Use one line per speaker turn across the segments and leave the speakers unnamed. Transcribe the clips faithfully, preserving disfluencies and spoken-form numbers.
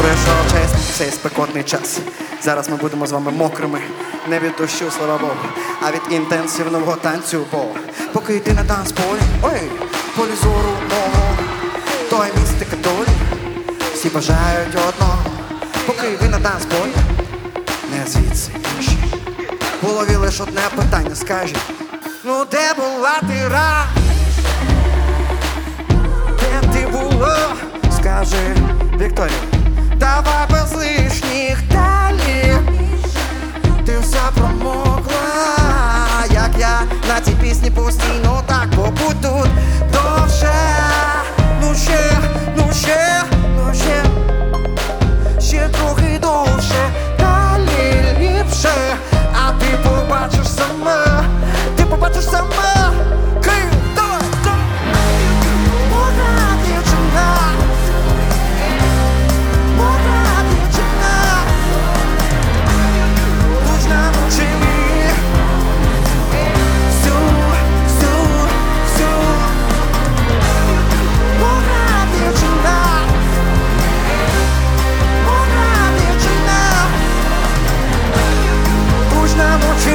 Прийшов честь цей спекотний час. Зараз ми будемо з вами мокрими. Не від дощу, слава Богу, а від інтенсивного танцю. Бо поки йти на танцполі, ой, полі зору мого, то є містика долі. Всі бажають одного. Поки йти на танцполі, не звідси інші. В голові лиш одне питання, скажи: ну де була ти раніше? Де ти була? Скажи, Вікторія, давай без лишніх далі. Ти вся промокла, як я на цій пісні постійно. Так побудь тут довше. Ну ще, ну ще, ну ще, ще трохи довше, далі ліпше. А ти побачиш сама, ти побачиш сама. Київ, давай, давай. Мокра дівчина, мокра дівчина, нужна мовчи. Всю, всю, всю. Мокра дівчина, мокра дівчина, нужна мовчи.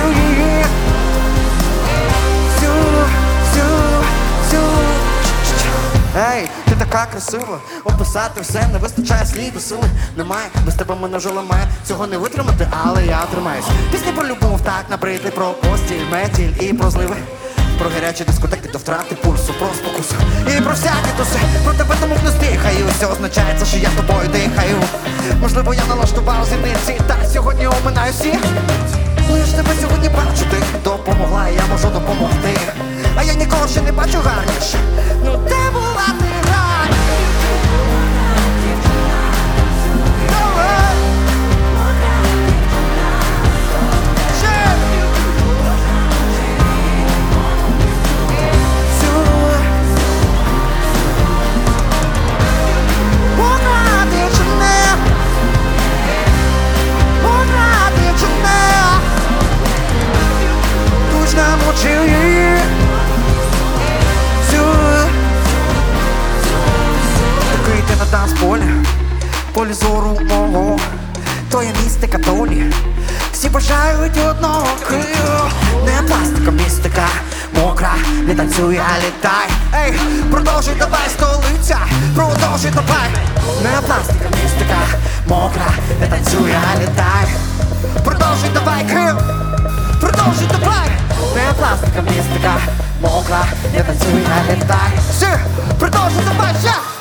Всю, всю, всю. Ей, ти така красива, описати все не вистачає слів і сили. Немає, без тебе мене вже ламає. Цього не витримати, але я тримаюсь. Пісні про любов, так набридли, про постіль, метіль і про зливи. Про гарячі дискотеки до втрати пульсу, про спокусу і про всякі туси. Про тебе тому не стихаю, все означає це, що я тобою дихаю. Можливо, я налаштував зіниці, та сьогодні оминаю всі. Ну я ж тебе сьогодні бачу, ти допомогла, і я можу допомогти. А я нікого ще не бачу гарніше. Ну де була ти раніше? Давай! Ще! Всю! Мокра дівчина, мокра дівчина, нужно мовчи її. Поки йти на танцполі, полі зору мого, то є містика долі. Всі бажають одного Києва. Не пластика, містика, мокра, не танцюй, а літай. Ей, продовжуй, давай, столиця, продовжуй, давай. Не пластика, містика, мокра, не танцюй, а літай. Продовжуй, давай, Київ, продовжуй, давай. Не пластика, містика, мокра, не танцюй, а літай. Все, продовжуй, давай, ще.